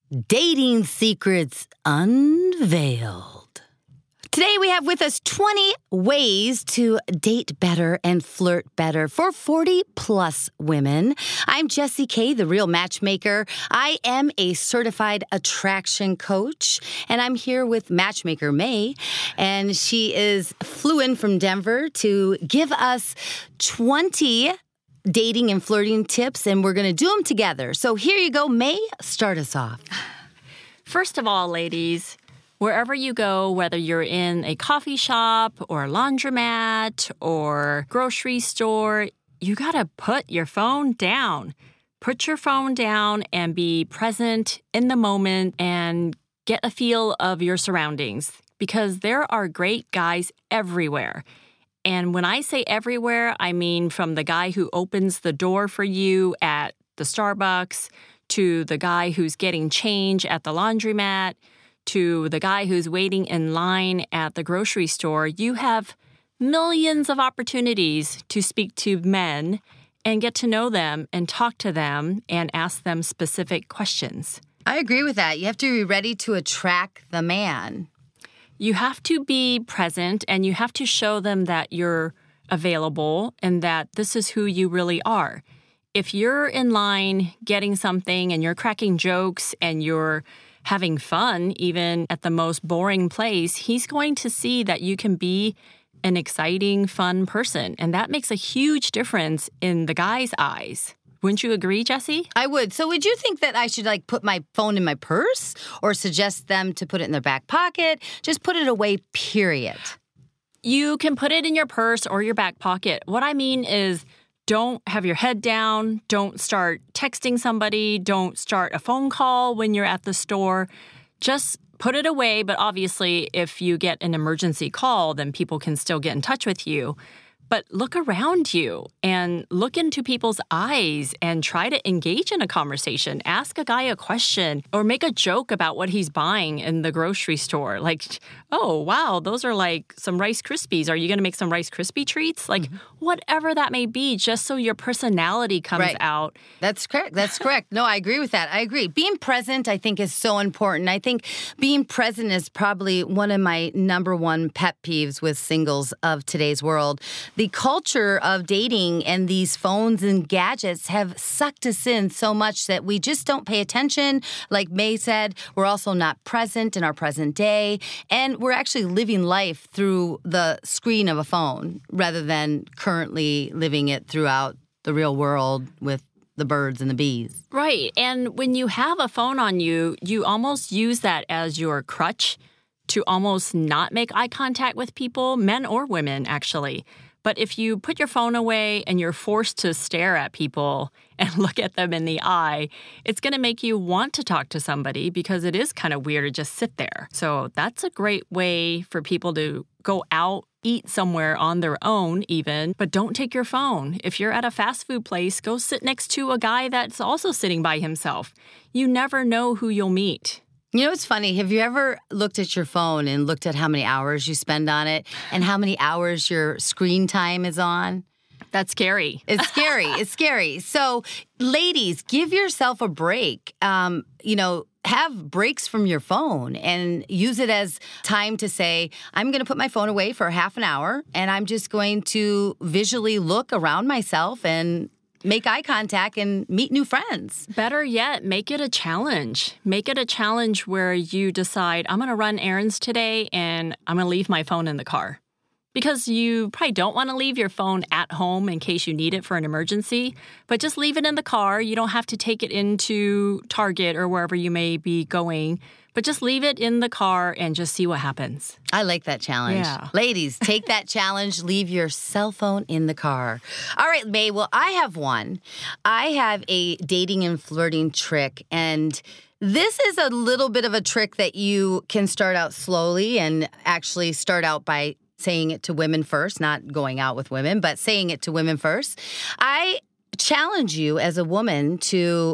Dating Secrets Unveiled. Today we have with us 20 ways to date better and flirt better for 40-plus women. I'm Jessie Kay, the Real Matchmaker. I am a certified attraction coach, and I'm here with Matchmaker May, and she flew in from Denver to give us 20 dating and flirting tips, and we're going to do them together. So here you go, May. Start us off. First of all, ladies, wherever you go, whether you're in a coffee shop or a laundromat or grocery store, you got to put your phone down. Put your phone down and be present in the moment and get a feel of your surroundings, because there are great guys everywhere. And when I say everywhere, I mean from the guy who opens the door for you at the Starbucks, to the guy who's getting change at the laundromat, to the guy who's waiting in line at the grocery store. You have millions of opportunities to speak to men and get to know them and talk to them and ask them specific questions. I agree with that. You have to be ready to attract the man. You have to be present, and you have to show them that you're available and that this is who you really are. If you're in line getting something and you're cracking jokes and you're having fun, even at the most boring place, he's going to see that you can be an exciting, fun person. And that makes a huge difference in the guy's eyes. Wouldn't you agree, Jessie? I would. So would you think that I should put my phone in my purse or suggest them to put it in their back pocket? Just put it away, period. You can put it in your purse or your back pocket. What I mean is, don't have your head down. Don't start texting somebody. Don't start a phone call when you're at the store. Just put it away. But obviously, if you get an emergency call, then people can still get in touch with you. But look around you and look into people's eyes and try to engage in a conversation. Ask a guy a question or make a joke about what he's buying in the grocery store. Like, oh, wow, those are like some Rice Krispies. Are you going to make some Rice Krispie treats? Like, whatever that may be, just so your personality comes out. That's correct. That's correct. No, I agree with that. I agree. Being present, I think, is so important. I think being present is probably one of my number one pet peeves with singles of today's world. The culture of dating and these phones and gadgets have sucked us in so much that we just don't pay attention. Like May said, we're also not present in our present day. And we're actually living life through the screen of a phone rather than currently living it throughout the real world with the birds and the bees. Right. And when you have a phone on you, you almost use that as your crutch to almost not make eye contact with people, men or women, actually. But if you put your phone away and you're forced to stare at people and look at them in the eye, it's going to make you want to talk to somebody because it is kind of weird to just sit there. So that's a great way for people to go out, eat somewhere on their own even, but don't take your phone. If you're at a fast food place, go sit next to a guy that's also sitting by himself. You never know who you'll meet. You know what's funny? Have you ever looked at your phone and looked at how many hours you spend on it and how many hours your screen time is on? That's scary. It's scary. It's scary. So, ladies, give yourself a break. Have breaks from your phone and use it as time to say, I'm going to put my phone away for half an hour and I'm just going to visually look around myself and make eye contact and meet new friends. Better yet, make it a challenge. Make it a challenge where you decide, I'm going to run errands today and I'm going to leave my phone in the car. Because you probably don't want to leave your phone at home in case you need it for an emergency, but just leave it in the car. You don't have to take it into Target or wherever you may be going, but just leave it in the car and just see what happens. I like that challenge. Yeah. Ladies, take that challenge. Leave your cell phone in the car. All right, May. Well, I have one. I have a dating and flirting trick, and this is a little bit of a trick that you can start out slowly and actually start out by saying it to women first, not going out with women, but saying it to women first. I challenge you as a woman to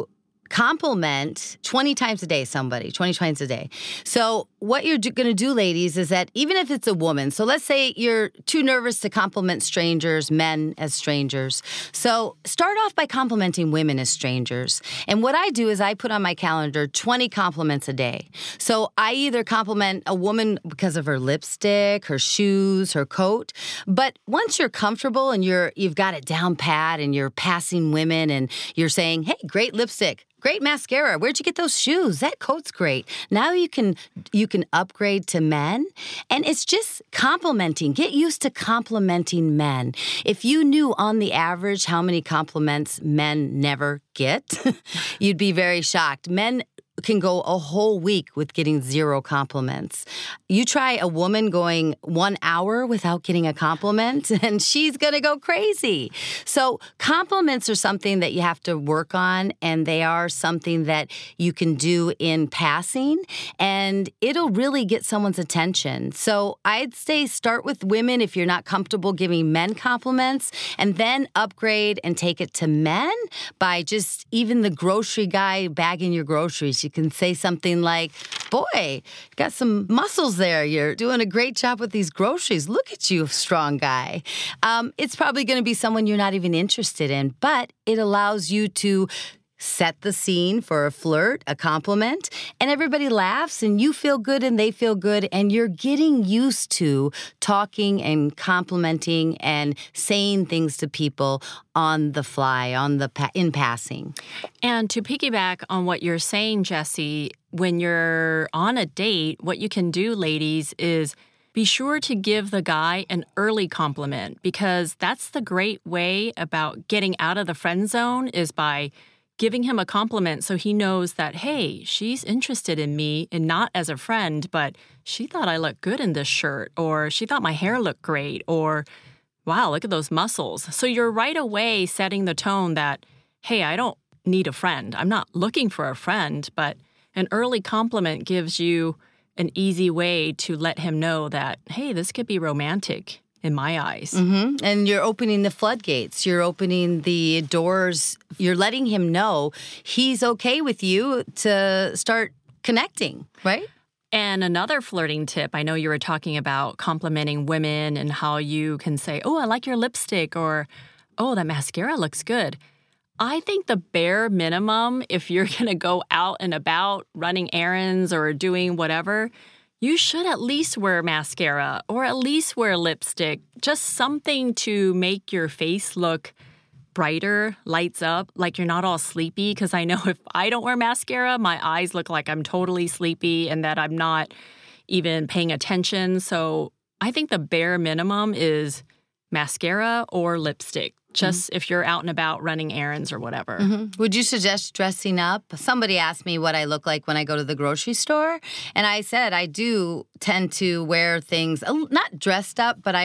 compliment 20 times a day somebody, 20 times a day. So what you're going to do, ladies, is that even if it's a woman, so let's say you're too nervous to compliment strangers, men as strangers. So start off by complimenting women as strangers. And what I do is I put on my calendar 20 compliments a day. So I either compliment a woman because of her lipstick, her shoes, her coat. But once you're comfortable and you've got it down pat and you're passing women and you're saying, hey, great lipstick. Great mascara. Where'd you get those shoes? That coat's great. Now you can upgrade to men. And it's just complimenting. Get used to complimenting men. If you knew on the average how many compliments men never get, you'd be very shocked. Men can go a whole week with getting 0 compliments. You try a woman going 1 hour without getting a compliment, and she's going to go crazy. So compliments are something that you have to work on, and they are something that you can do in passing, and it'll really get someone's attention. So I'd say start with women if you're not comfortable giving men compliments, and then upgrade and take it to men by just even the grocery guy bagging your groceries. You can say something like, boy, you got some muscles there. You're doing a great job with these groceries. Look at you, strong guy. It's probably going to be someone you're not even interested in, but it allows you to set the scene for a flirt, a compliment, and everybody laughs and you feel good and they feel good and you're getting used to talking and complimenting and saying things to people on the fly, in passing. And to piggyback on what you're saying, Jessie, when you're on a date, what you can do, ladies, is be sure to give the guy an early compliment because that's the great way about getting out of the friend zone is by giving him a compliment so he knows that, hey, she's interested in me and not as a friend, but she thought I looked good in this shirt, or she thought my hair looked great, or wow, look at those muscles. So you're right away setting the tone that, hey, I don't need a friend. I'm not looking for a friend, but an early compliment gives you an easy way to let him know that, hey, this could be romantic in my eyes. Mm-hmm. And you're opening the floodgates. You're opening the doors. You're letting him know he's okay with you to start connecting, right? And another flirting tip, I know you were talking about complimenting women and how you can say, oh, I like your lipstick, or, oh, that mascara looks good. I think the bare minimum, if you're going to go out and about running errands or doing whatever, you should at least wear mascara or at least wear lipstick, just something to make your face look brighter, lights up, like you're not all sleepy. Because I know if I don't wear mascara, my eyes look like I'm totally sleepy and that I'm not even paying attention. So I think the bare minimum is mascara or lipstick. Just if you're out and about running errands or whatever. Mm-hmm. Would you suggest dressing up? Somebody asked me what I look like when I go to the grocery store. And I said I do tend to wear things, not dressed up, but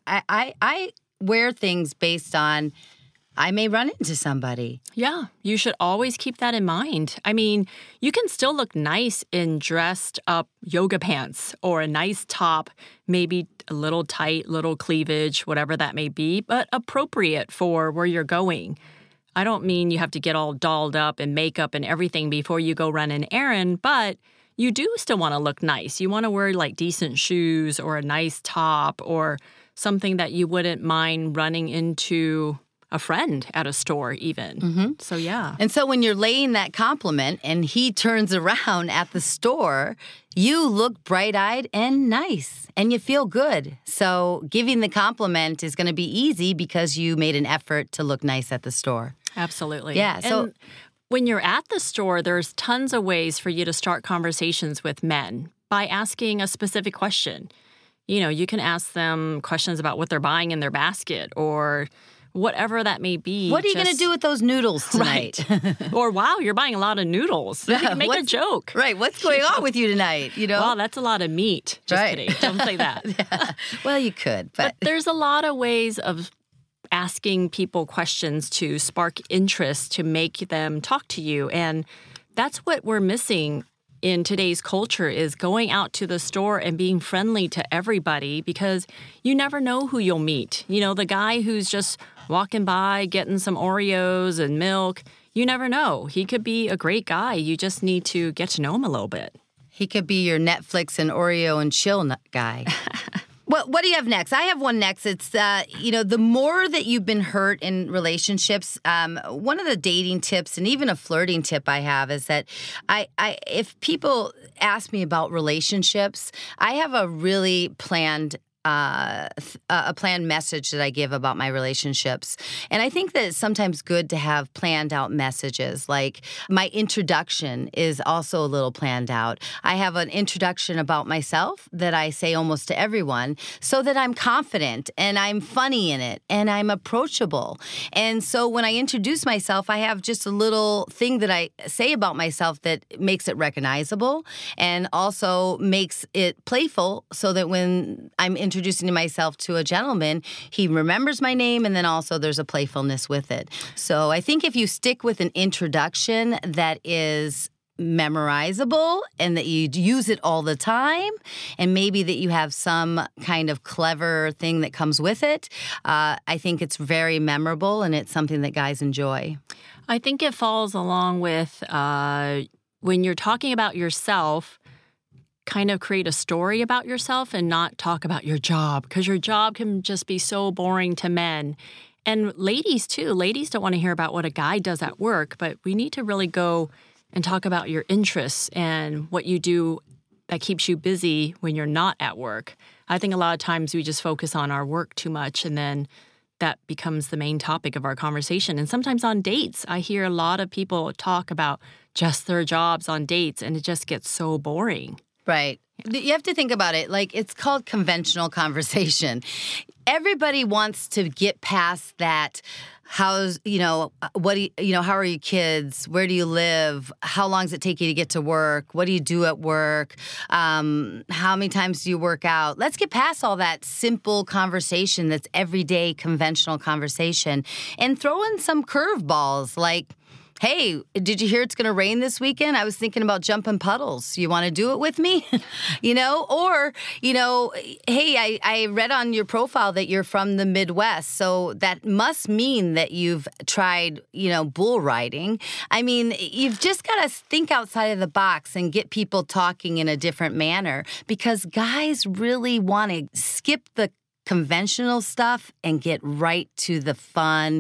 I wear things based on I may run into somebody. Yeah, you should always keep that in mind. I mean, you can still look nice in dressed up yoga pants or a nice top, maybe a little tight, little cleavage, whatever that may be, but appropriate for where you're going. I don't mean you have to get all dolled up and makeup and everything before you go run an errand, but you do still want to look nice. You want to wear like decent shoes or a nice top or something that you wouldn't mind running into a friend at a store even. Mm-hmm. So, yeah. And so when you're laying that compliment and he turns around at the store, you look bright-eyed and nice and you feel good. So giving the compliment is going to be easy because you made an effort to look nice at the store. Absolutely. Yeah. So when you're at the store, there's tons of ways for you to start conversations with men by asking a specific question. You know, you can ask them questions about what they're buying in their basket or whatever that may be. What are you going to do with those noodles tonight? Right. Or, wow, you're buying a lot of noodles. Make a joke. Right. What's going on with you tonight? You know? Wow, that's a lot of meat. Just kidding. Don't say that. Yeah. Well, you could. But there's a lot of ways of asking people questions to spark interest, to make them talk to you. And that's what we're missing in today's culture is going out to the store and being friendly to everybody because you never know who you'll meet. You know, the guy who's just walking by, getting some Oreos and milk, you never know. He could be a great guy. You just need to get to know him a little bit. He could be your Netflix and Oreo and chill guy. What do you have next? I have one next. It's, the more that you've been hurt in relationships, one of the dating tips and even a flirting tip I have is that if people ask me about relationships, I have a really planned a planned message that I give about my relationships. And I think that it's sometimes good to have planned out messages. Like my introduction is also a little planned out. I have an introduction about myself that I say almost to everyone so that I'm confident and I'm funny in it and I'm approachable. And so when I introduce myself, I have just a little thing that I say about myself that makes it recognizable and also makes it playful so that when I'm introducing myself to a gentleman, he remembers my name, and then also there's a playfulness with it. So I think if you stick with an introduction that is memorizable and that you use it all the time, and maybe that you have some kind of clever thing that comes with it, I think it's very memorable and it's something that guys enjoy. I think it falls along with when you're talking about yourself, kind of create a story about yourself and not talk about your job, because your job can just be so boring to men. And ladies, too. Ladies don't want to hear about what a guy does at work, but we need to really go and talk about your interests and what you do that keeps you busy when you're not at work. I think a lot of times we just focus on our work too much, and then that becomes the main topic of our conversation. And sometimes on dates, I hear a lot of people talk about just their jobs on dates, and it just gets so boring. Right. You have to think about it. Like, it's called conventional conversation. Everybody wants to get past that. How are your kids? Where do you live? How long does it take you to get to work? What do you do at work? How many times do you work out? Let's get past all that simple conversation that's everyday conventional conversation and throw in some curveballs like, hey, did you hear it's going to rain this weekend? I was thinking about jumping puddles. You want to do it with me? Or, hey, I read on your profile that you're from the Midwest. So that must mean that you've tried, bull riding. I mean, you've just got to think outside of the box and get people talking in a different manner, because guys really want to skip the conventional stuff and get right to the fun,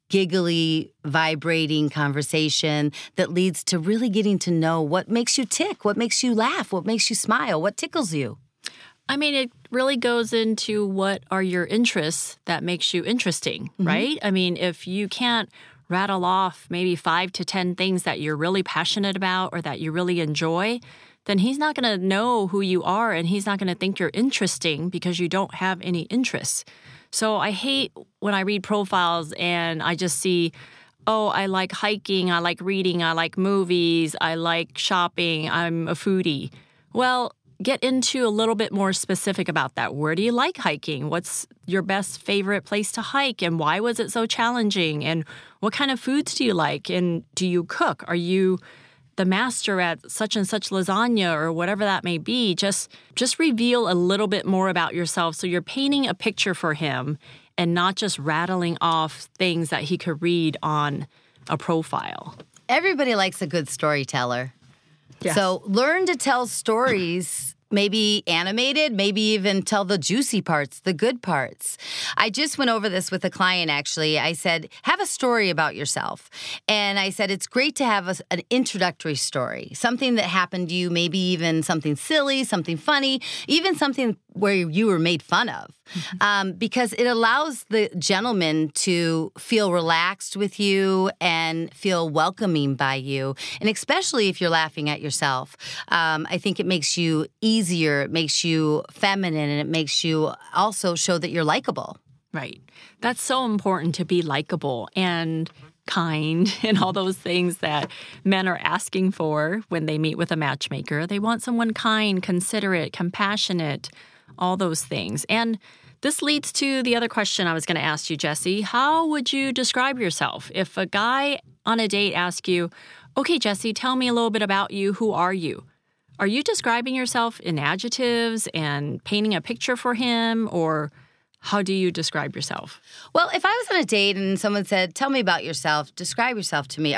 giggly, vibrating conversation that leads to really getting to know what makes you tick, what makes you laugh, what makes you smile, what tickles you. I mean, it really goes into what are your interests that makes you interesting, right? I mean, if you can't rattle off maybe 5 to 10 things that you're really passionate about or that you really enjoy, then he's not going to know who you are, and he's not going to think you're interesting because you don't have any interests. So I hate when I read profiles and I just see, oh, I like hiking, I like reading, I like movies, I like shopping, I'm a foodie. Well, get into a little bit more specific about that. Where do you like hiking? What's your best favorite place to hike? And why was it so challenging? And what kind of foods do you like? And do you cook? Are you the master at such and such lasagna or whatever that may be? Just reveal a little bit more about yourself so you're painting a picture for him and not just rattling off things that he could read on a profile. Everybody likes a good storyteller. Yes. So learn to tell stories, maybe animated, maybe even tell the juicy parts, the good parts. I just went over this with a client, actually. I said, have a story about yourself. And I said, it's great to have an introductory story, something that happened to you, maybe even something silly, something funny, even something where you were made fun of. Because it allows the gentleman to feel relaxed with you and feel welcoming by you. And especially if you're laughing at yourself, I think it makes you easier, it makes you feminine, and it makes you also show that you're likable. Right. That's so important, to be likable and kind and all those things that men are asking for when they meet with a matchmaker. They want someone kind, considerate, compassionate, all those things. And this leads to the other question I was going to ask you, Jessie. How would you describe yourself? If a guy on a date asks you, okay, Jessie, tell me a little bit about you. Who are you? Are you describing yourself in adjectives and painting a picture for him, or how do you describe yourself? Well, if I was on a date and someone said, tell me about yourself, describe yourself to me, or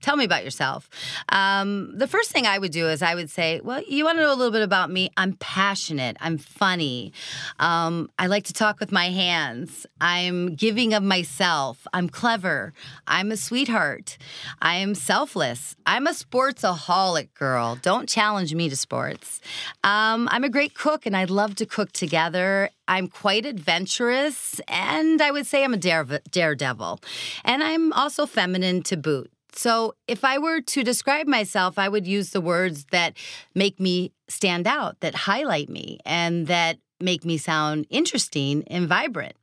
Tell me about yourself. The first thing I would do is I would say, well, you want to know a little bit about me? I'm passionate. I'm funny. I like to talk with my hands. I'm giving of myself. I'm clever. I'm a sweetheart. I am selfless. I'm a sportsaholic girl. Don't challenge me to sports. I'm a great cook, and I love to cook together. I'm quite adventurous, and I would say I'm a daredevil. And I'm also feminine to boot. So if I were to describe myself, I would use the words that make me stand out, that highlight me, and that make me sound interesting and vibrant.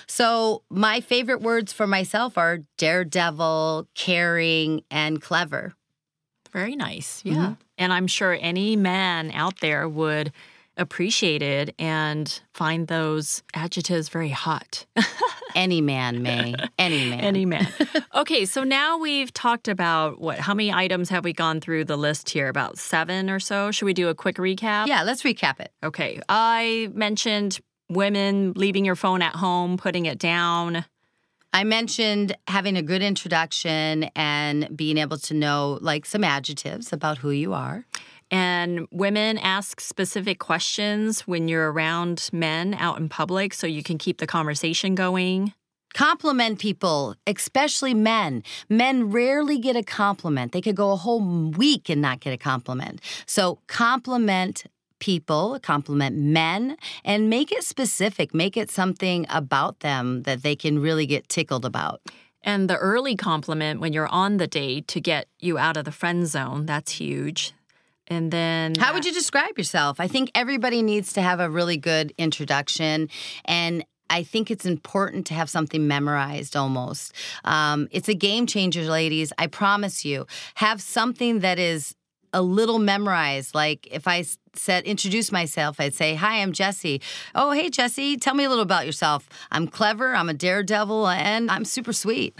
So my favorite words for myself are daredevil, caring, and clever. Very nice. Yeah. And I'm sure any man out there would appreciate it and find those adjectives very hot. Any man, May. Any man. Any man. Okay, so now we've talked about how many items have we gone through the list here? About 7 or so. Should we do a quick recap? Yeah, let's recap it. Okay. I mentioned women leaving your phone at home, putting it down. I mentioned having a good introduction and being able to know like some adjectives about who you are. And women ask specific questions when you're around men out in public so you can keep the conversation going. Compliment people, especially men. Men rarely get a compliment. They could go a whole week and not get a compliment. So compliment people, compliment men, and make it specific. Make it something about them that they can really get tickled about. And the early compliment when you're on the date to get you out of the friend zone, that's huge. And then how would you describe yourself? I think everybody needs to have a really good introduction, and I think it's important to have something memorized almost. It's a game changer, ladies. I promise you. Have something that is a little memorized. Like if I said, introduce myself, I'd say, hi, I'm Jessie. Oh, hey, Jessie, tell me a little about yourself. I'm clever, I'm a daredevil, and I'm super sweet.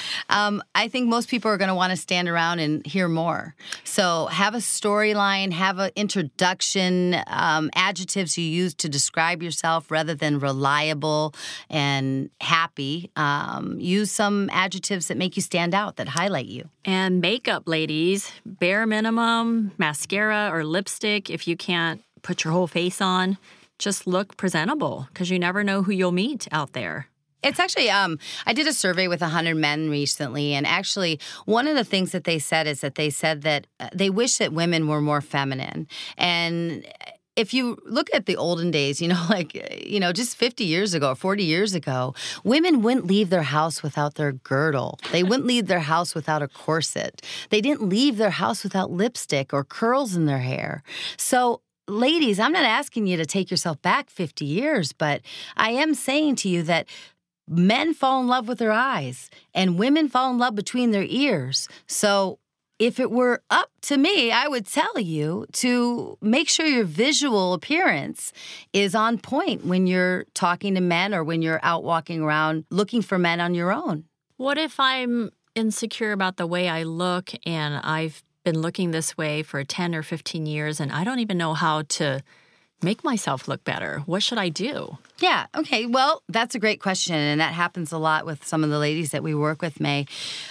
I think most people are going to want to stand around and hear more. So have a storyline, have an introduction, adjectives you use to describe yourself rather than reliable and happy. Use some adjectives that make you stand out, that highlight you. And makeup, ladies, bare minimum, mascara or lipstick. If you can't put your whole face on, just look presentable because you never know who you'll meet out there. It's actually, I did a survey with 100 men recently, and actually one of the things that they said is that they said that they wish that women were more feminine. And if you look at the olden days, just 50 years ago or 40 years ago, women wouldn't leave their house without their girdle. They wouldn't leave their house without a corset. They didn't leave their house without lipstick or curls in their hair. So, ladies, I'm not asking you to take yourself back 50 years, but I am saying to you that men fall in love with their eyes and women fall in love between their ears. So if it were up to me, I would tell you to make sure your visual appearance is on point when you're talking to men or when you're out walking around looking for men on your own. What if I'm insecure about the way I look and I've been looking this way for 10 or 15 years and I don't even know how to make myself look better? What should I do? Yeah, okay. Well, that's a great question, and that happens a lot with some of the ladies that we work with, May.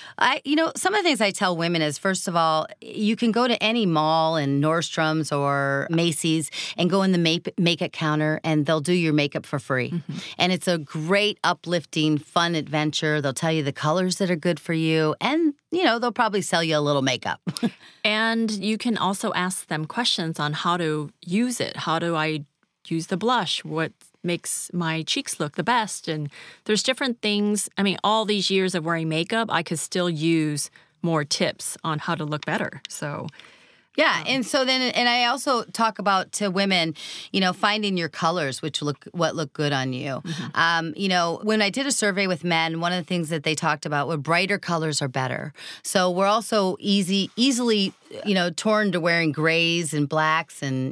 Some of the things I tell women is, first of all, you can go to any mall in Nordstrom's or Macy's and go in the makeup counter and they'll do your makeup for free. Mm-hmm. And it's a great, uplifting, fun adventure. They'll tell you the colors that are good for you and, they'll probably sell you a little makeup. And you can also ask them questions on how to use it. How do I use the blush? What makes my cheeks look the best? And there's different things. I mean, all these years of wearing makeup, I could still use more tips on how to look better. So yeah, and so then, and I also talk about to women, finding your colors, what look good on you. Mm-hmm. When I did a survey with men, one of the things that they talked about were brighter colors are better. So we're also easily, torn to wearing grays and blacks and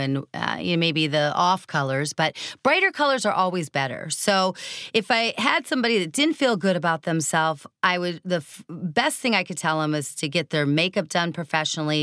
maybe the off colors, but brighter colors are always better. So if I had somebody that didn't feel good about themselves, the best thing I could tell them is to get their makeup done professionally, to learn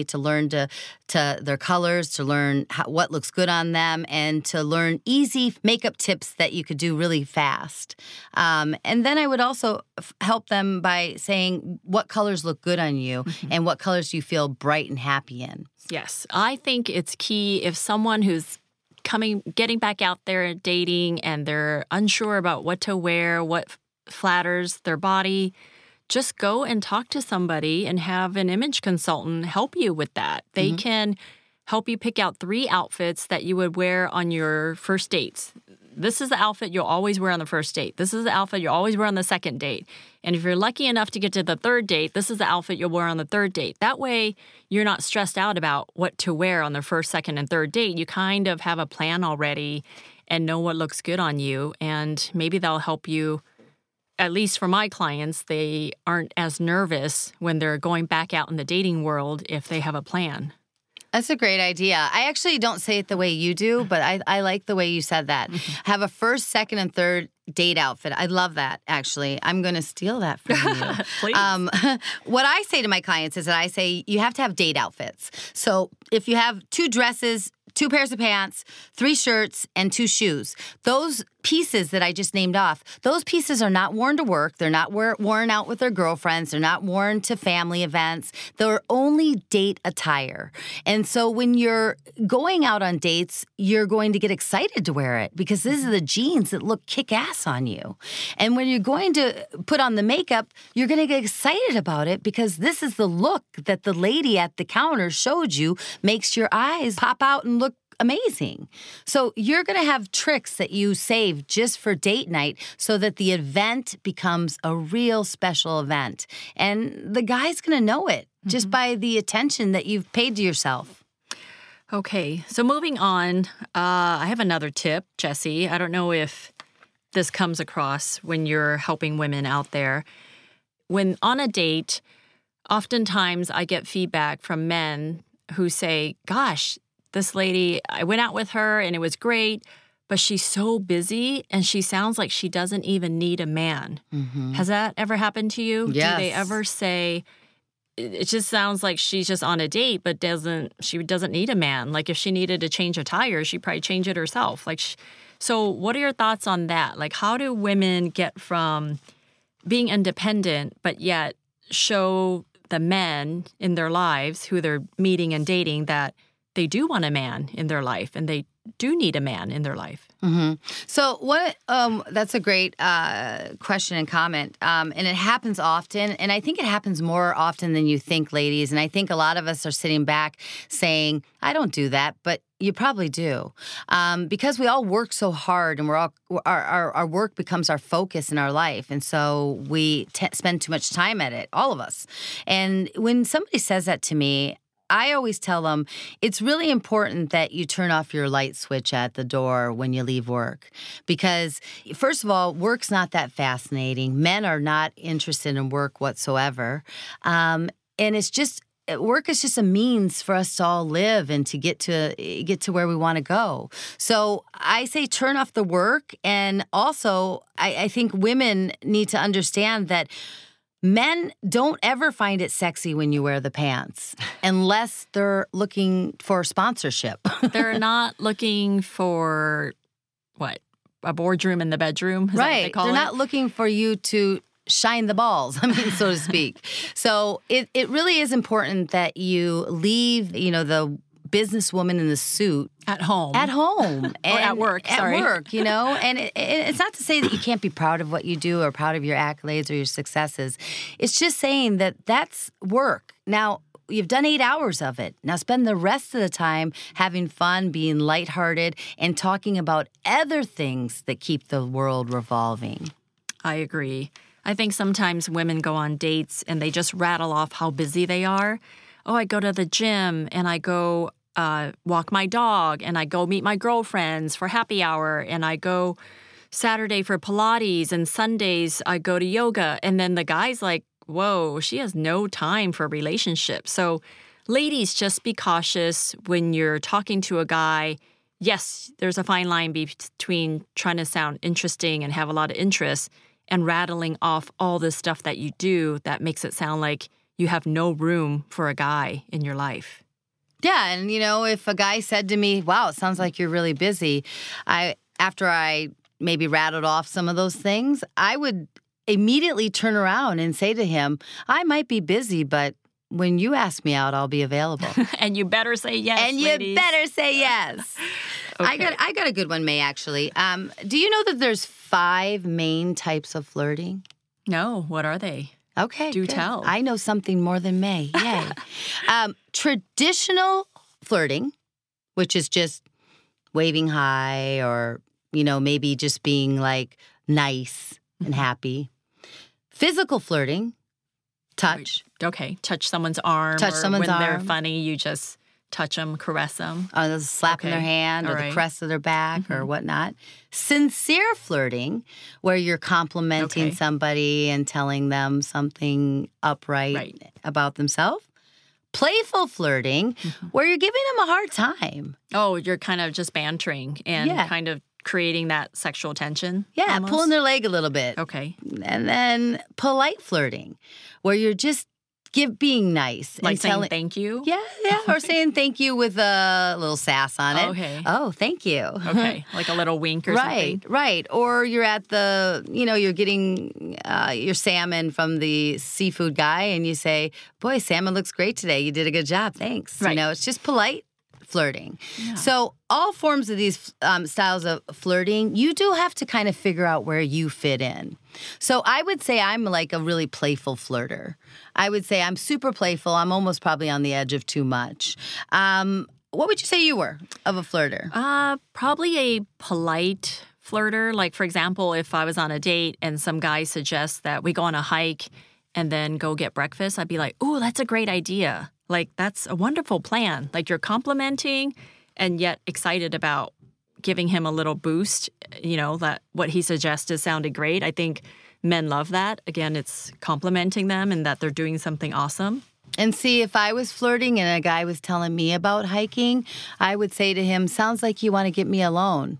learn to their colors, to learn what looks good on them, and to learn easy makeup tips that you could do really fast. And then I would also help them by saying what colors look good on you and what colors you feel bright and happy in. Yes, I think it's key if someone who's getting back out there dating and they're unsure about what to wear, what flatters their body, just go and talk to somebody and have an image consultant help you with that. They can help you pick out 3 outfits that you would wear on your first dates. This is the outfit you'll always wear on the first date. This is the outfit you'll always wear on the second date. And if you're lucky enough to get to the third date, this is the outfit you'll wear on the third date. That way, you're not stressed out about what to wear on the first, second, and third date. You kind of have a plan already and know what looks good on you. And maybe that'll help you. At least for my clients, they aren't as nervous when they're going back out in the dating world if they have a plan. That's a great idea. I actually don't say it the way you do, but I like the way you said that. Have a first, second, and third date outfit. I love that, actually. I'm going to steal that from you. Please. What I say to my clients is that I say you have to have date outfits. So if you have 2 dresses, 2 pairs of pants, 3 shirts, and 2 shoes, those pieces that I just named off, those pieces are not worn to work. They're not worn out with their girlfriends. They're not worn to family events. They're only date attire. And so when you're going out on dates, you're going to get excited to wear it because this is the jeans that look kick-ass on you. And when you're going to put on the makeup, you're going to get excited about it because this is the look that the lady at the counter showed you makes your eyes pop out and look amazing. So you're going to have tricks that you save just for date night so that the event becomes a real special event. And the guy's going to know it just by the attention that you've paid to yourself. Okay, so moving on, I have another tip, Jessie. I don't know if this comes across when you're helping women out there. When on a date, oftentimes I get feedback from men who say, gosh, this lady, I went out with her and it was great, but she's so busy and she sounds like she doesn't even need a man. Has that ever happened to you? Yes. Do they ever say, it just sounds like she's just on a date, but she doesn't need a man? Like if she needed to change a tire, she'd probably change it herself. So what are your thoughts on that? Like how do women get from being independent, but yet show the men in their lives who they're meeting and dating that they do want a man in their life and they do need a man in their life? So that's a great question and comment. And it happens often. And I think it happens more often than you think, ladies. And I think a lot of us are sitting back saying, I don't do that, but you probably do. Because we all work so hard and our work becomes our focus in our life. And so we spend too much time at it, all of us. And when somebody says that to me, I always tell them it's really important that you turn off your light switch at the door when you leave work. Because, first of all, work's not that fascinating. Men are not interested in work whatsoever. And it's just, work is just a means for us to all live and to get to where we want to go. So I say turn off the work. And also, I think women need to understand that men don't ever find it sexy when you wear the pants unless they're looking for sponsorship. They're not looking for, what, a boardroom in the bedroom? Is that what they call it? They're not looking for you to shine the balls, so to speak. So it really is important that you leave, the businesswoman in the suit at home. And, or at work, sorry. At work, and it's not to say that you can't be proud of what you do or proud of your accolades or your successes. It's just saying that that's work. Now, you've done 8 hours of it. Now spend the rest of the time having fun, being lighthearted, and talking about other things that keep the world revolving. I agree. I think sometimes women go on dates and they just rattle off how busy they are. Oh, I go to the gym and I go walk my dog and I go meet my girlfriends for happy hour and I go Saturday for Pilates and Sundays I go to yoga. And then the guy's like, whoa, she has no time for a relationship. So ladies, just be cautious when you're talking to a guy. Yes, there's a fine line between trying to sound interesting and have a lot of interest and rattling off all this stuff that you do that makes it sound like you have no room for a guy in your life. Yeah, and if a guy said to me, "Wow, it sounds like you're really busy," after I maybe rattled off some of those things, I would immediately turn around and say to him, "I might be busy, but when you ask me out, I'll be available." And you better say yes, And ladies. you better say yes. Okay. I got a good one, May, actually. Do you know that there's 5 main types of flirting? No, what are they? Okay, Do good. tell. I know something more than May. Yay. Traditional flirting, which is just waving hi or, maybe just being like nice and happy. Physical flirting, touch. Okay, touch someone's arm. Touch someone's when they're arm. funny, you just touch them, caress them. The slap in their Okay. hand or All the right. caress of their back or whatnot. Sincere flirting, where you're complimenting Okay. somebody and telling them something upright Right. about themselves. Playful flirting, where you're giving them a hard time. Oh, you're kind of just bantering and Yeah. kind of creating that sexual tension. Yeah, almost? pulling their leg a little bit. Okay. And then polite flirting, where you're just being nice. Like and saying telling, thank you? Yeah, or saying thank you with a little sass on it. Okay. Oh, thank you. Okay, like a little wink or something. Right. Or you're at you're getting your salmon from the seafood guy and you say, "Boy, salmon looks great today. You did a good job. Thanks." Right. It's just polite flirting. So all forms of these styles of flirting, you do have to kind of figure out where you fit in. So I would say I'm like a really playful flirter. I would say I'm super playful. I'm almost probably on the edge of too much. What would you say you were of a flirter? Probably a polite flirter. Like, for example, if I was on a date and some guy suggests that we go on a hike and then go get breakfast, I'd be like, "Ooh, that's a great idea. Like, that's a wonderful plan." Like, you're complimenting and yet excited about giving him a little boost, that what he suggested sounded great. I think men love that. Again, it's complimenting them and that they're doing something awesome. And see, if I was flirting and a guy was telling me about hiking, I would say to him, "Sounds like you want to get me alone."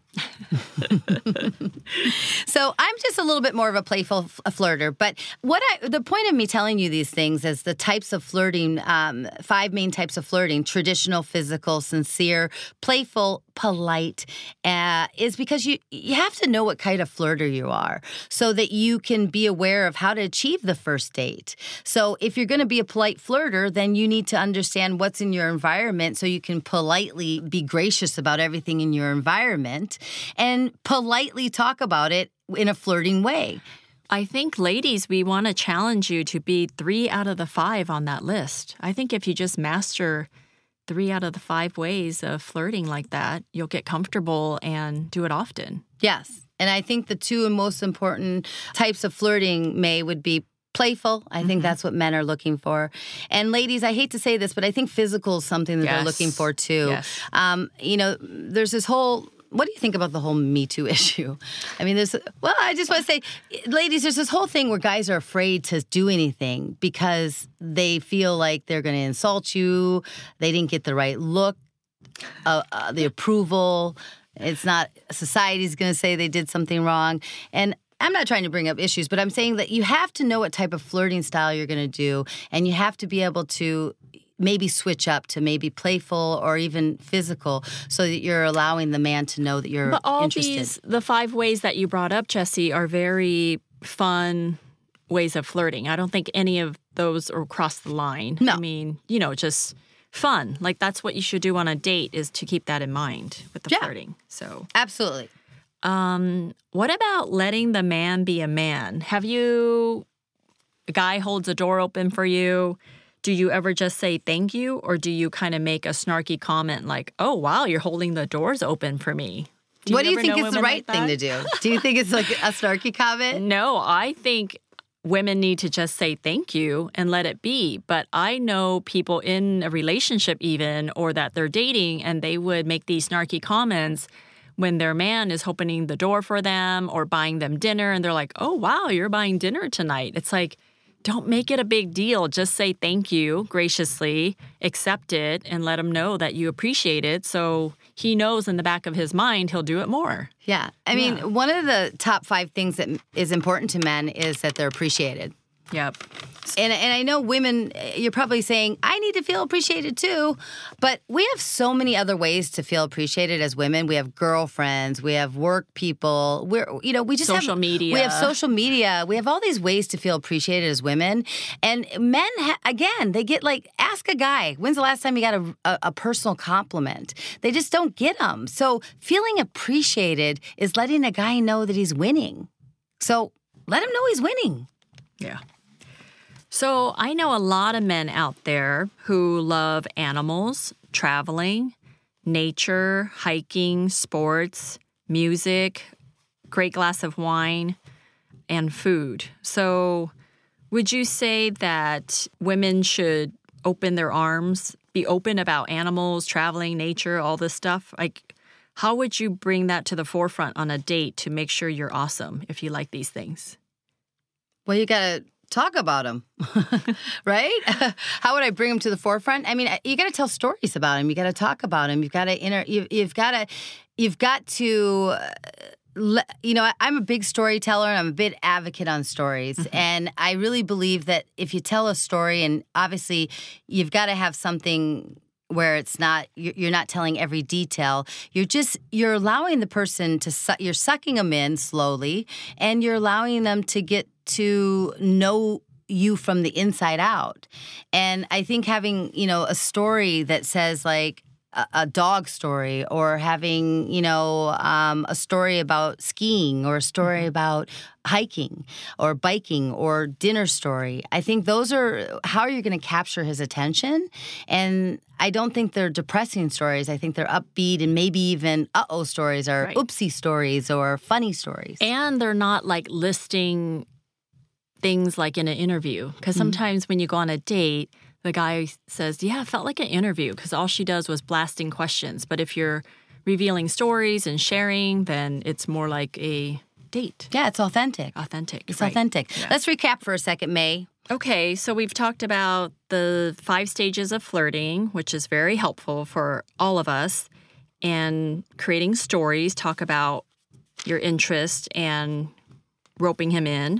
So I'm just a little bit more of a playful flirter. But the point of me telling you these things is the types of flirting, 5 main types of flirting: traditional, physical, sincere, playful, polite, is because you have to know what kind of flirter you are so that you can be aware of how to achieve the first date. So if you're going to be a polite flirter, then you need to understand what's in your environment so you can politely be gracious about everything in your environment and politely talk about it in a flirting way. I think, ladies, we want to challenge you to be 3 out of the 5 on that list. I think if you just master 3 out of the 5 ways of flirting like that, you'll get comfortable and do it often. Yes. And I think the 2 most important types of flirting, May, would be playful. I think that's what men are looking for. And ladies, I hate to say this, but I think physical is something that they're Yes. looking for too. Yes. There's this whole... What do you think about the whole Me Too issue? I mean, I just want to say, ladies, there's this whole thing where guys are afraid to do anything because they feel like they're going to insult you. They didn't get the right look, the approval. It's not, society's going to say they did something wrong. And I'm not trying to bring up issues, but I'm saying that you have to know what type of flirting style you're going to do, and you have to be able to maybe switch up to maybe playful or even physical so that you're allowing the man to know that you're But all interested. the 5 ways that you brought up, Jessie, are very fun ways of flirting. I don't think any of those are across the line. No. I mean, just fun. Like, that's what you should do on a date, is to keep that in mind with the Yeah. flirting. So, Absolutely. what about letting the man be a man? A guy holds a door open for you. Do you ever just say thank you, or do you kind of make a snarky comment like, "Oh, wow, you're holding the doors open for me"? What do you ever think know is the women right like thing to that? do? Do you think it's like a snarky comment? No, I think women need to just say thank you and let it be. But I know people in a relationship even, or that they're dating, and they would make these snarky comments when their man is opening the door for them or buying them dinner, and they're like, "Oh, wow, you're buying dinner tonight." It's like, don't make it a big deal. Just say thank you graciously, accept it, and let him know that you appreciate it. So he knows in the back of his mind he'll do it more. Yeah. I mean, one of the top 5 things that is important to men is that they're appreciated. Yep. And I know women, you're probably saying, I need to feel appreciated too. But we have so many other ways to feel appreciated as women. We have girlfriends. We have work people. We just social media. We have social media. We have all these ways to feel appreciated as women. And men, again, they get ask a guy, when's the last time you got a personal compliment? They just don't get them. So feeling appreciated is letting a guy know that he's winning. So let him know he's winning. Yeah. So I know a lot of men out there who love animals, traveling, nature, hiking, sports, music, great glass of wine, and food. So would you say that women should open their arms, be open about animals, traveling, nature, all this stuff? How would you bring that to the forefront on a date to make sure you're awesome if you like these things? Well, you got to talk about them, right? How would I bring them to the forefront? I mean, you got to tell stories about them. You got to talk about them. You've got to. I'm a big storyteller and I'm a big advocate on stories. Mm-hmm. And I really believe that if you tell a story, and obviously you've got to have something where it's not, you're not telling every detail. You're allowing the person you're sucking them in slowly, and you're allowing them to get to know you from the inside out. And I think having, a story that says a dog story, or having, a story about skiing, or a story about hiking or biking, or dinner story. I think those are how you're going to capture his attention. And I don't think they're depressing stories. I think they're upbeat and maybe even uh-oh stories, or oopsie stories, or funny stories. And they're not listing things like in an interview. Because sometimes when you go on a date, the guy says, yeah, it felt like an interview, because all she does was blasting questions. But if you're revealing stories and sharing, then it's more like a date. Yeah, it's authentic. It's authentic. Yeah. Let's recap for a second, May. Okay, so we've talked about the 5 stages of flirting, which is very helpful for all of us, and creating stories, talk about your interest and roping him in.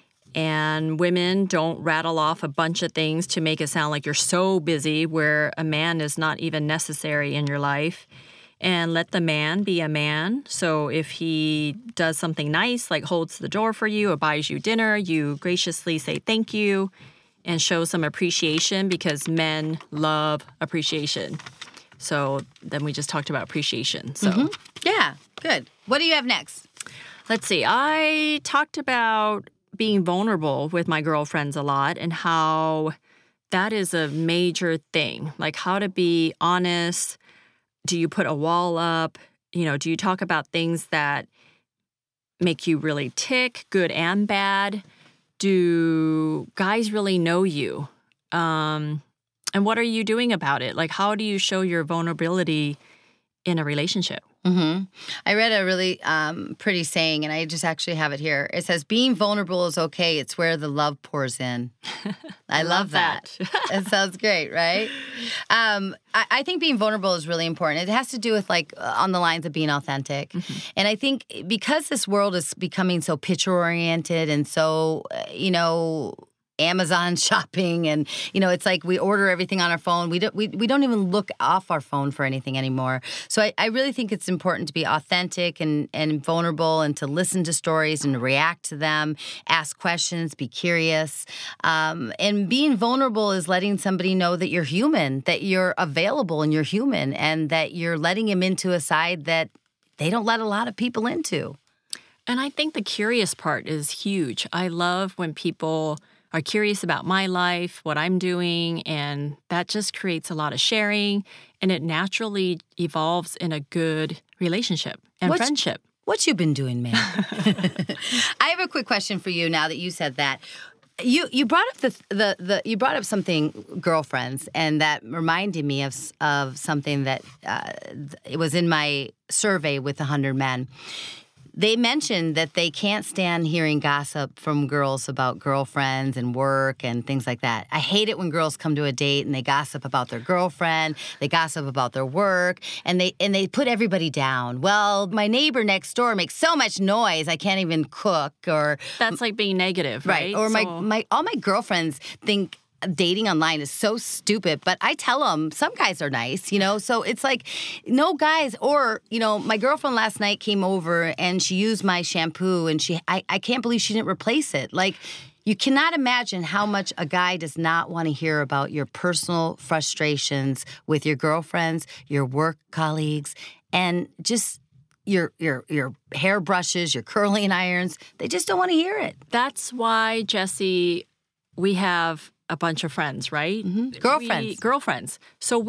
And women, don't rattle off a bunch of things to make it sound like you're so busy where a man is not even necessary in your life. And let the man be a man. So if he does something nice, like holds the door for you or buys you dinner, you graciously say thank you and show some appreciation, because men love appreciation. So then we just talked about appreciation. So Yeah, good. What do you have next? Let's see. I talked about being vulnerable with my girlfriends a lot, and how that is a major thing. Like how to be honest. Do you put a wall up? Do you talk about things that make you really tick, good and bad? Do guys really know you? And what are you doing about it? How do you show your vulnerability in a relationship? Mm-hmm. I read a really pretty saying, and I just actually have it here. It says, being vulnerable is okay. It's where the love pours in. I love that. It sounds great, right? I think being vulnerable is really important. It has to do with on the lines of being authentic. Mm-hmm. And I think because this world is becoming so picture-oriented and so, Amazon shopping, and it's like we order everything on our phone. We don't even look off our phone for anything anymore. So I really think it's important to be authentic and vulnerable, and to listen to stories and react to them, ask questions, be curious. And being vulnerable is letting somebody know that you're human, that you're available and you're human, and that you're letting him into a side that they don't let a lot of people into. And I think the curious part is huge. I love when people are curious about my life, what I'm doing, and that just creates a lot of sharing, and it naturally evolves in a good relationship and friendship. What you been doing, man? I have a quick question for you now that you said that. You brought up you brought up something, girlfriends, and that reminded me of something that it was in my survey with 100 men. they mentioned that they can't stand hearing gossip from girls about girlfriends and work and things like that. I hate it when girls come to a date and they gossip about their girlfriend, they gossip about their work, and they put everybody down. Well, my neighbor next door makes so much noise, I can't even cook. Or that's like being negative, right? Or all my girlfriends think dating online is so stupid, but I tell them some guys are nice, so it's like no guys. Or my girlfriend last night came over and she used my shampoo and I can't believe she didn't replace it. Like, you cannot imagine how much a guy does not want to hear about your personal frustrations with your girlfriends, your work colleagues, and just your hair brushes, your curling irons. They just don't want to hear it. That's why, Jesse, we have a bunch of friends, right? Mm-hmm. Girlfriends. So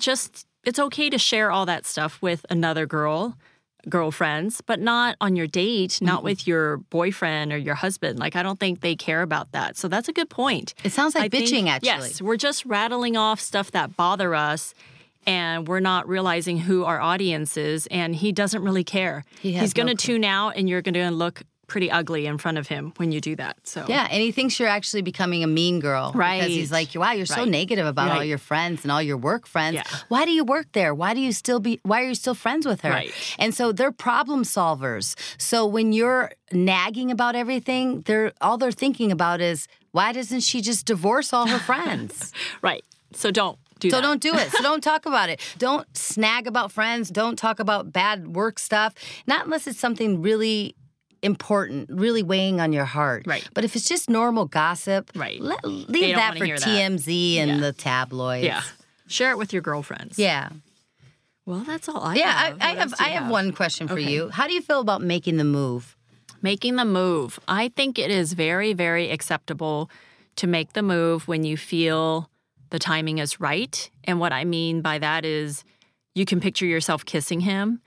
it's okay to share all that stuff with another girlfriends, but not on your date, not with your boyfriend or your husband. Like, I don't think they care about that. So that's a good point. It sounds like bitching, actually. Yes, we're just rattling off stuff that bother us, and we're not realizing who our audience is, and he doesn't really care. He's going to tune out, and you're going to look pretty ugly in front of him when you do that. So yeah, and he thinks you're actually becoming a mean girl. Right. Because he's like, wow, you're so negative about all your friends and all your work friends. Yeah. Why do you work there? Why are you still friends with her? Right. And so they're problem solvers. So when you're nagging about everything, all they're thinking about is, why doesn't she just divorce all her friends? Right. So don't do that. So don't do it. So don't talk about it. Don't snag about friends. Don't talk about bad work stuff. Not unless it's something really important, really weighing on your heart. Right. But if it's just normal gossip, leave that for TMZ and the tabloids. Yeah. Share it with your girlfriends. Yeah. Well, that's all I have. I have one question for you. How do you feel about making the move? Making the move. I think it is very, very acceptable to make the move when you feel the timing is right. And what I mean by that is you can picture yourself kissing him,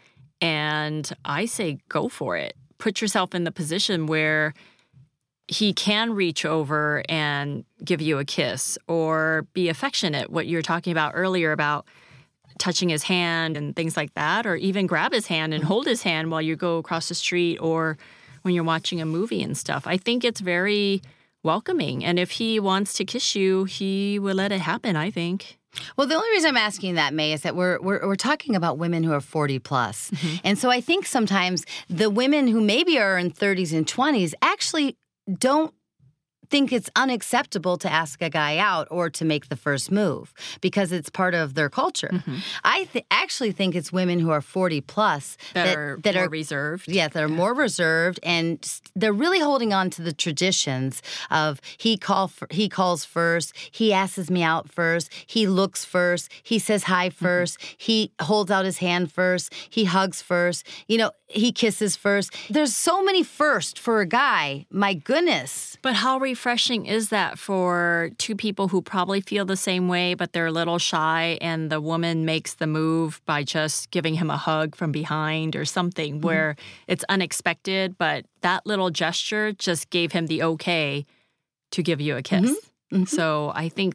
and I say go for it. Put yourself in the position where he can reach over and give you a kiss or be affectionate, what you were talking about earlier about touching his hand and things like that, or even grab his hand and hold his hand while you go across the street or when you're watching a movie and stuff. I think it's very welcoming. And if he wants to kiss you, he will let it happen, I think. Well, the only reason I'm asking that, May, is that we're talking about women who are 40 plus. Mm-hmm. And so I think sometimes the women who maybe are in 30s and 20s actually don't think it's unacceptable to ask a guy out or to make the first move because it's part of their culture. Mm-hmm. I actually think it's women who are 40 plus that are more reserved. Yeah, that are more reserved, and they're really holding on to the traditions of he calls first, he asks me out first, he looks first, he says hi first, he holds out his hand first, he hugs first, he kisses first. There's so many first for a guy. My goodness. But how refreshing is that for two people who probably feel the same way, but they're a little shy, and the woman makes the move by just giving him a hug from behind or something where it's unexpected, but that little gesture just gave him the okay to give you a kiss. Mm-hmm. Mm-hmm. So I think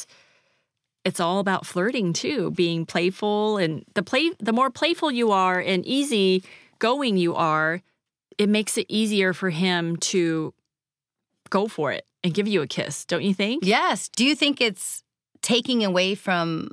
it's all about flirting too, being playful, and the more playful you are and easy going you are, it makes it easier for him to go for it and give you a kiss, don't you think? Yes. Do you think it's taking away from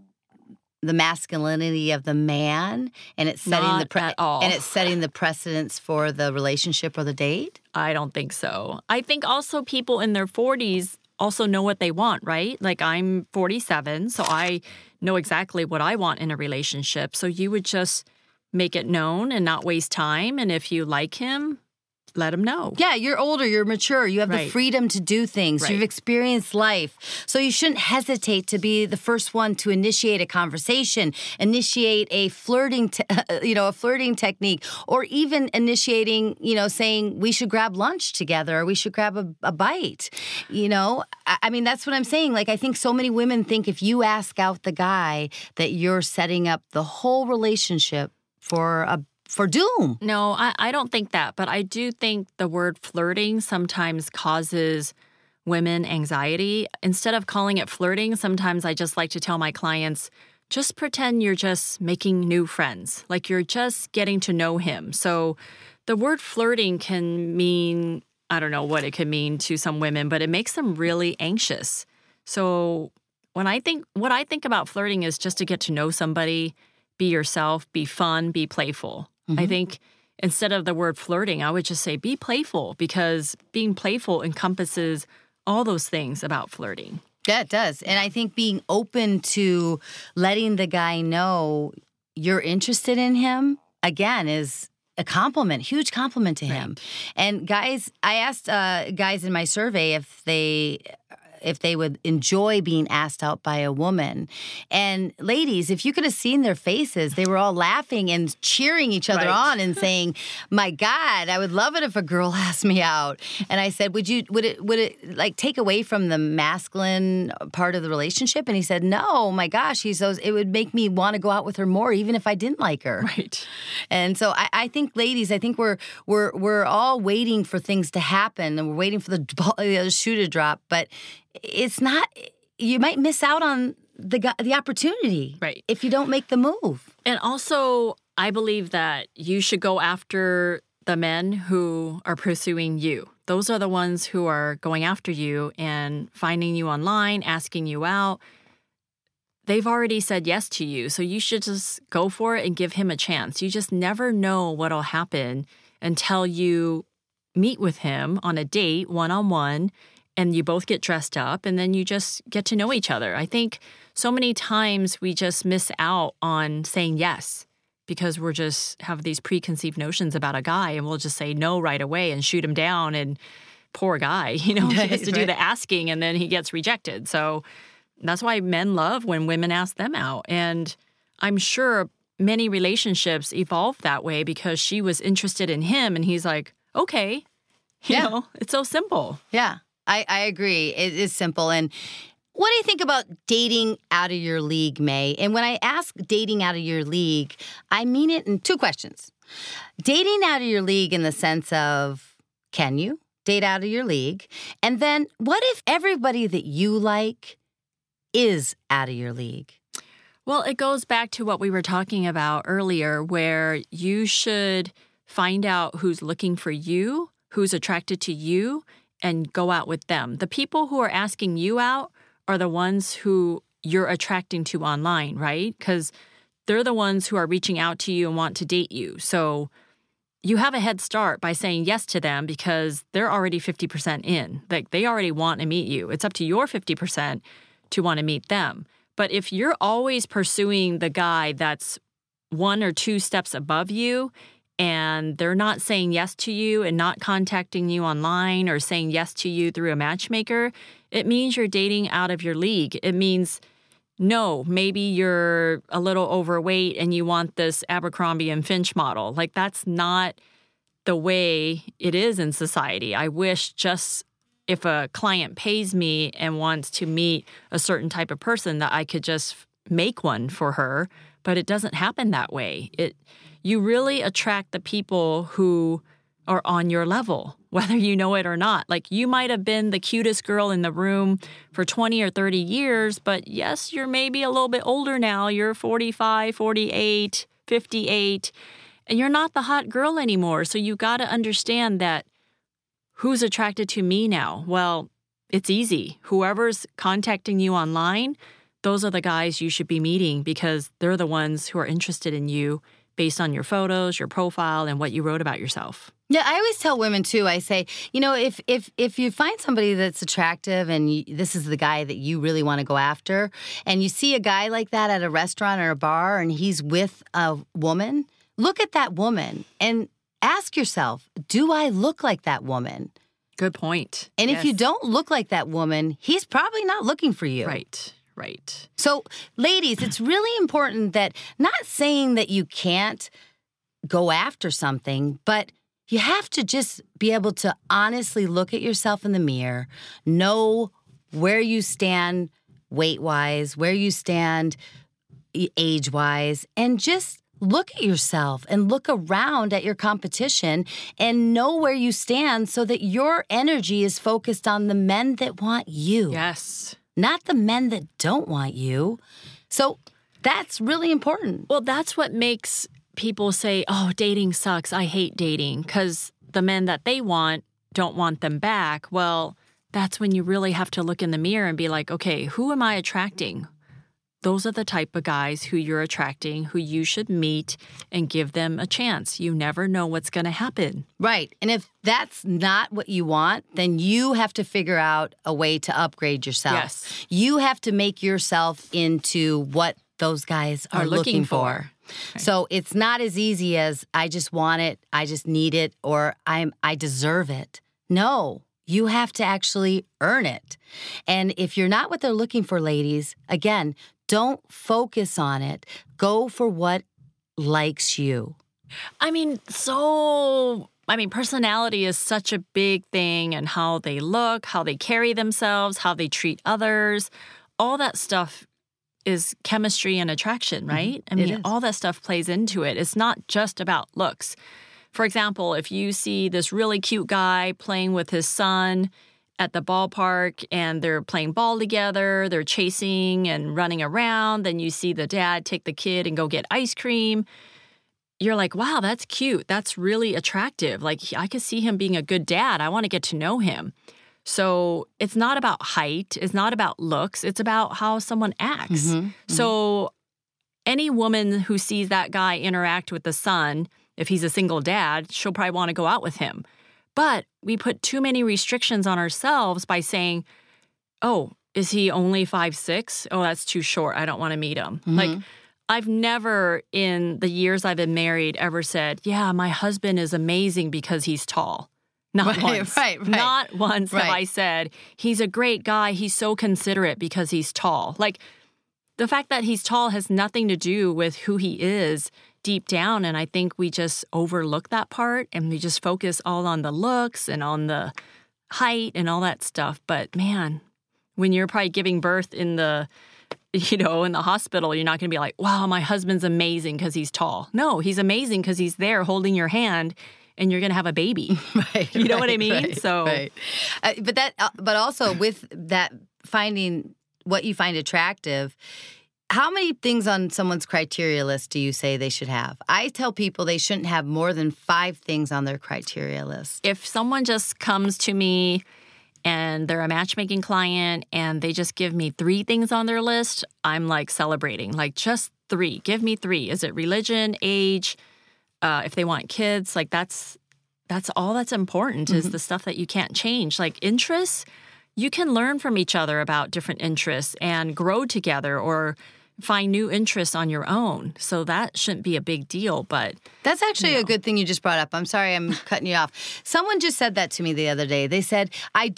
the masculinity of the man, and it's setting and it's setting the precedence for the relationship or the date? I don't think so. I think also people in their 40s also know what they want, right? Like, I'm 47, so I know exactly what I want in a relationship. So you would just make it known and not waste time. And if you like him, let him know. Yeah, you're older, you're mature, you have the freedom to do things, you've experienced life. So you shouldn't hesitate to be the first one to initiate a conversation, initiate a flirting, a flirting technique, or even initiating, saying we should grab lunch together, or we should grab a bite. I mean, that's what I'm saying. Like, I think so many women think if you ask out the guy that you're setting up the whole relationship for doom. No, I don't think that. But I do think the word flirting sometimes causes women anxiety. Instead of calling it flirting, sometimes I just like to tell my clients, just pretend you're just making new friends, like you're just getting to know him. So the word flirting can mean, I don't know what it could mean to some women, but it makes them really anxious. So what I think about flirting is just to get to know somebody, be yourself, be fun, be playful. Mm-hmm. I think instead of the word flirting, I would just say be playful, because being playful encompasses all those things about flirting. Yeah, it does. And I think being open to letting the guy know you're interested in him, again, is a compliment, huge compliment to him. And guys, I asked guys in my survey if they would enjoy being asked out by a woman. And ladies, if you could have seen their faces, they were all laughing and cheering each other on and saying, "My God, I would love it if a girl asked me out." And I said, would it like take away from the masculine part of the relationship? And he said, "No, my gosh, it would make me want to go out with her more, even if I didn't like her." Right. And so I think, ladies, I think we're all waiting for things to happen, and we're waiting for the shoe to drop, but it's not. You might miss out on the opportunity, if you don't make the move. And also, I believe that you should go after the men who are pursuing you. Those are the ones who are going after you and finding you online, asking you out. They've already said yes to you, so you should just go for it and give him a chance. You just never know what'll happen until you meet with him on a date, one-on-one, and you both get dressed up, and then you just get to know each other. I think so many times we just miss out on saying yes because we're just have these preconceived notions about a guy, and we'll just say no right away and shoot him down, and poor guy, he has to do the asking, and then he gets rejected. So that's why men love when women ask them out. And I'm sure many relationships evolved that way because she was interested in him, and he's like, okay, you know, it's so simple. Yeah. I agree. It is simple. And what do you think about dating out of your league, May? And when I ask dating out of your league, I mean it in two questions. Dating out of your league in the sense of, can you date out of your league? And then what if everybody that you like is out of your league? Well, it goes back to what we were talking about earlier, where you should find out who's looking for you, who's attracted to you, and go out with them. The people who are asking you out are the ones who you're attracting to online, right? Because they're the ones who are reaching out to you and want to date you. So you have a head start by saying yes to them because they're already 50% in. Like, they already want to meet you. It's up to your 50% to want to meet them. But if you're always pursuing the guy that's one or two steps above you, and they're not saying yes to you and not contacting you online or saying yes to you through a matchmaker, it means you're dating out of your league. It means, no, maybe you're a little overweight and you want this Abercrombie and Finch model. Like, that's not the way it is in society. I wish just if a client pays me and wants to meet a certain type of person that I could just make one for her, but it doesn't happen that way. You really attract the people who are on your level, whether you know it or not. Like, you might have been the cutest girl in the room for 20 or 30 years, but yes, you're maybe a little bit older now. You're 45, 48, 58, and you're not the hot girl anymore. So you got to understand that who's attracted to me now? Well, it's easy. Whoever's contacting you online, those are the guys you should be meeting because they're the ones who are interested in you based on your photos, your profile, and what you wrote about yourself. Yeah, I always tell women, too, I say, if you find somebody that's attractive and this is the guy that you really want to go after, and you see a guy like that at a restaurant or a bar and he's with a woman, look at that woman and ask yourself, do I look like that woman? Good point. And if you don't look like that woman, he's probably not looking for you. Right. So, ladies, it's really important that, not saying that you can't go after something, but you have to just be able to honestly look at yourself in the mirror, know where you stand weight-wise, where you stand age-wise, and just look at yourself and look around at your competition and know where you stand so that your energy is focused on the men that want you. Yes. Not the men that don't want you. So That's really important. Well, that's what makes people say, oh, dating sucks. I hate dating, because the men that they want don't want them back. Well, that's when you really have to look in the mirror and be like, okay, who am I attracting? Those are the type of guys who you're attracting, who you should meet and give them a chance. You never know what's going to happen. Right. And if that's not what you want, then you have to figure out a way to upgrade yourself. Yes. You have to make yourself into what those guys are looking for. Okay. So it's not as easy as I just want it, I just need it, or I deserve it. No. You have to actually earn it. And if you're not what they're looking for, ladies, again, don't focus on it. Go for what likes you. Personality is such a big thing, and how they look, how they carry themselves, how they treat others. All that stuff is chemistry and attraction, right? All that stuff plays into it. It's not just about looks. For example, if you see this really cute guy playing with his son at the ballpark and they're playing ball together, they're chasing and running around, then you see the dad take the kid and go get ice cream. You're like, wow, that's cute. That's really attractive. Like, I could see him being a good dad. I want to get to know him. So it's not about height. It's not about looks. It's about how someone acts. Mm-hmm. So any woman who sees that guy interact with the son, if he's a single dad, she'll probably want to go out with him. But we put too many restrictions on ourselves by saying, oh, is he only 5'6"? Oh, that's too short. I don't want to meet him. Mm-hmm. Like, I've never, in the years I've been married, ever said, yeah, my husband is amazing because he's tall. Not once. Right. Not once have I said, he's a great guy. He's so considerate because he's tall. Like, the fact that he's tall has nothing to do with who he is deep down. And I think we just overlook that part, and we just focus all on the looks and on the height and all that stuff. But man, when you're probably giving birth in the hospital, you're not going to be like, wow, my husband's amazing because he's tall. No, he's amazing because he's there holding your hand and you're going to have a baby. Right. You know what I mean? Right. But also with that, finding what you find attractive, how many things on someone's criteria list do you say they should have? I tell people they shouldn't have more than 5 things on their criteria list. If someone just comes to me and they're a matchmaking client and they just give me 3 things on their list, I'm like celebrating. Like, just 3. Give me 3. Is it religion, age, if they want kids? Like, that's all that's important is the stuff that you can't change. Like, interests, you can learn from each other about different interests and grow together or find new interests on your own. So that shouldn't be a big deal, but... That's actually a good thing you just brought up. I'm sorry I'm cutting you off. Someone just said that to me the other day. They said, I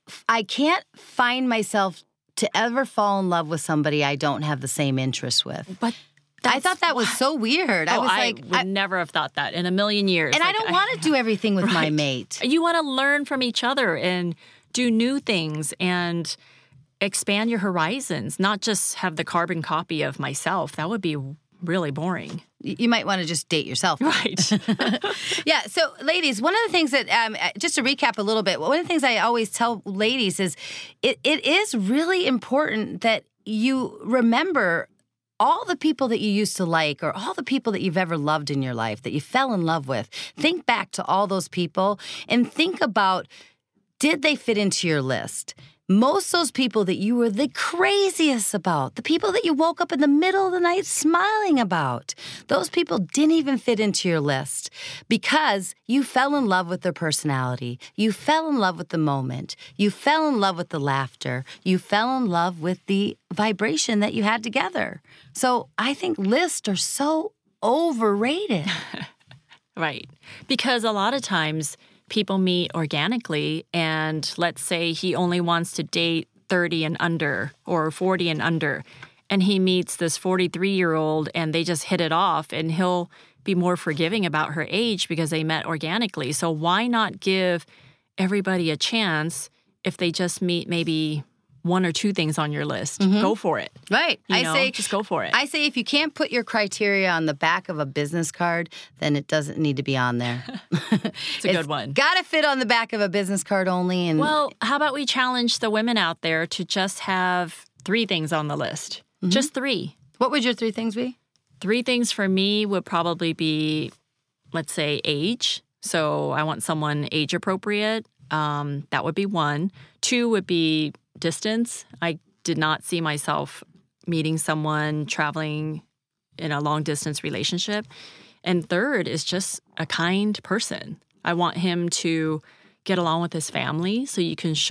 can't find myself to ever fall in love with somebody I don't have the same interests with. But I thought that was so weird. I would never have thought that in a million years. And I don't want to do everything with my mate. You want to learn from each other and do new things and expand your horizons, not just have the carbon copy of myself. That would be really boring. You might want to just date yourself. Right. Yeah. So, ladies, one of the things that, just to recap a little bit, one of the things I always tell ladies is it is really important that you remember all the people that you used to like or all the people that you've ever loved in your life that you fell in love with. Think back to all those people and think about, did they fit into your list? Most of those people that you were the craziest about, the people that you woke up in the middle of the night smiling about, those people didn't even fit into your list because you fell in love with their personality. You fell in love with the moment. You fell in love with the laughter. You fell in love with the vibration that you had together. So I think lists are so overrated. Right. Because a lot of times people meet organically, and let's say he only wants to date 30 and under or 40 and under, and he meets this 43-year-old and they just hit it off, and he'll be more forgiving about her age because they met organically. So why not give everybody a chance if they just meet maybe 1 or 2 things on your list? Go for it. Right. Just go for it. I say if you can't put your criteria on the back of a business card, then it doesn't need to be on there. It's a good one. Got to fit on the back of a business card only. And well, how about we challenge the women out there to just have 3 things on the list? Just 3. What would your 3 things be? 3 things for me would probably be, let's say, age. So I want someone age appropriate. That would be 1. 2 would be distance. I did not see myself meeting someone, traveling in a long distance relationship. And 3rd is just a kind person. I want him to get along with his family so you can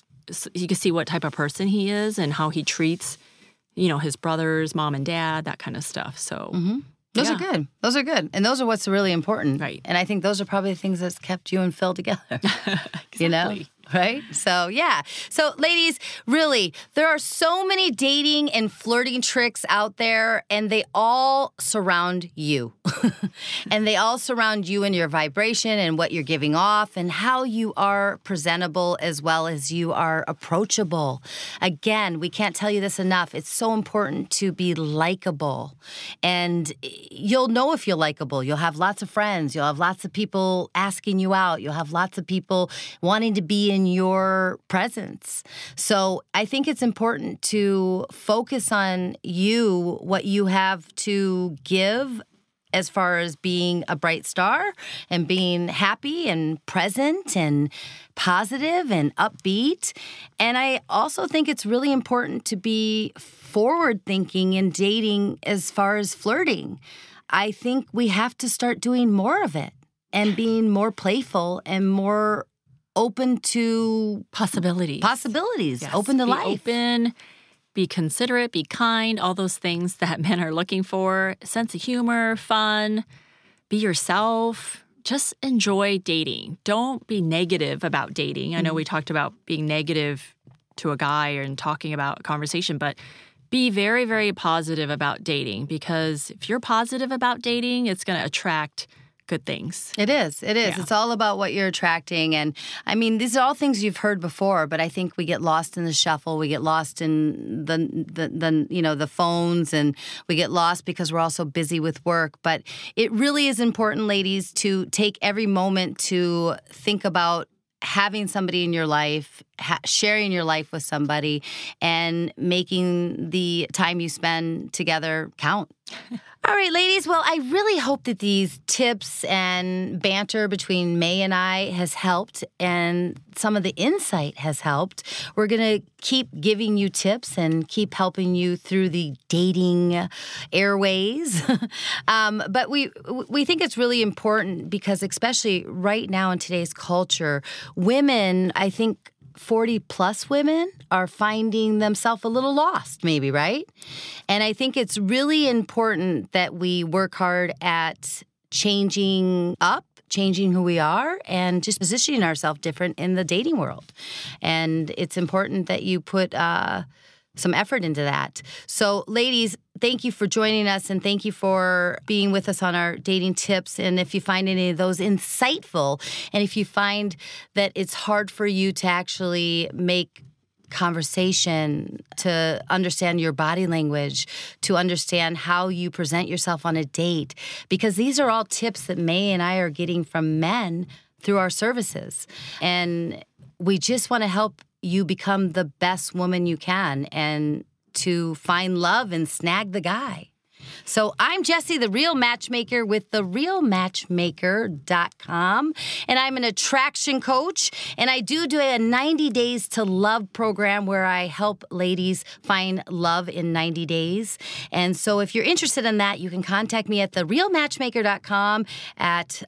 see what type of person he is and how he treats, his brothers, mom and dad, that kind of stuff. So Those are good. Those are good. And those are what's really important. Right. And I think those are probably the things that's kept you and Phil together. Exactly. Right? So, yeah. So, ladies, really, there are so many dating and flirting tricks out there, and they all surround you. And they all surround you and your vibration and what you're giving off and how you are presentable as well as you are approachable. Again, we can't tell you this enough. It's so important to be likable. And you'll know if you're likable. You'll have lots of friends. You'll have lots of people asking you out. You'll have lots of people wanting to be in your presence. So I think it's important to focus on you, what you have to give as far as being a bright star and being happy and present and positive and upbeat. And I also think it's really important to be forward thinking in dating as far as flirting. I think we have to start doing more of it and being more playful and more open to possibilities. Yes. Open to be life. Open, be considerate, be kind, all those things that men are looking for. Sense of humor, fun, be yourself. Just enjoy dating. Don't be negative about dating. I know we talked about being negative to a guy and talking about a conversation, but be very, very positive about dating, because if you're positive about dating, it's going to attract good things. It is. Yeah. It's all about what you're attracting. And I mean, these are all things you've heard before, but I think we get lost in the shuffle. We get lost in the phones, and we get lost because we're all so busy with work. But it really is important, ladies, to take every moment to think about having somebody in your life, sharing your life with somebody, and making the time you spend together count. All right, ladies. Well, I really hope that these tips and banter between May and I has helped, and some of the insight has helped. We're going to keep giving you tips and keep helping you through the dating airways. But we think it's really important because, especially right now in today's culture, women, I think 40-plus women are finding themselves a little lost, maybe, right? And I think it's really important that we work hard at changing who we are, and just positioning ourselves different in the dating world. And it's important that you put some effort into that. So, ladies, thank you for joining us, and thank you for being with us on our dating tips. And if you find any of those insightful, and if you find that it's hard for you to actually make conversation, to understand your body language, to understand how you present yourself on a date, because these are all tips that May and I are getting from men through our services. And we just want to help you become the best woman you can and to find love and snag the guy. So I'm Jessie, the Real Matchmaker with therealmatchmaker.com, and I'm an attraction coach, and I do a 90 Days to Love program where I help ladies find love in 90 days. And so if you're interested in that, you can contact me at therealmatchmaker.com at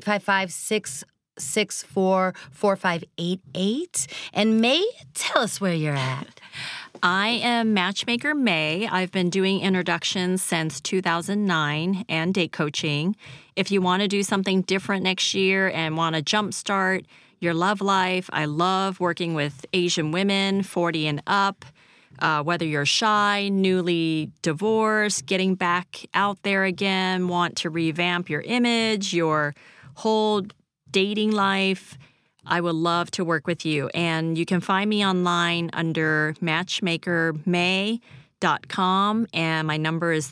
855-664-4588. And May, tell us where you're at. I am Matchmaker May. I've been doing introductions since 2009 and date coaching. If you want to do something different next year and want to jumpstart your love life, I love working with Asian women, 40 and up. Whether you're shy, newly divorced, getting back out there again, want to revamp your image, your whole dating life, I would love to work with you. And you can find me online under matchmakermay.com, and my number is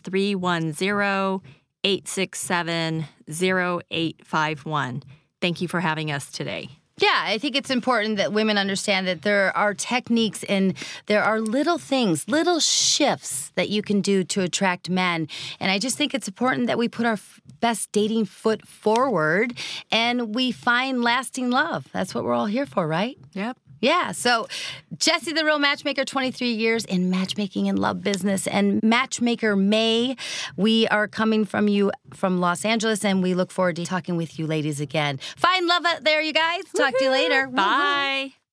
310-867-0851. Thank you for having us today. Yeah, I think it's important that women understand that there are techniques and there are little things, little shifts that you can do to attract men. And I just think it's important that we put our best dating foot forward and we find lasting love. That's what we're all here for, right? Yep. Yeah, so Jessie the Real Matchmaker, 23 years in matchmaking and love business, and Matchmaker May. We are coming from you from Los Angeles, and we look forward to talking with you ladies again. Find love out there, you guys. Talk to you later. Bye.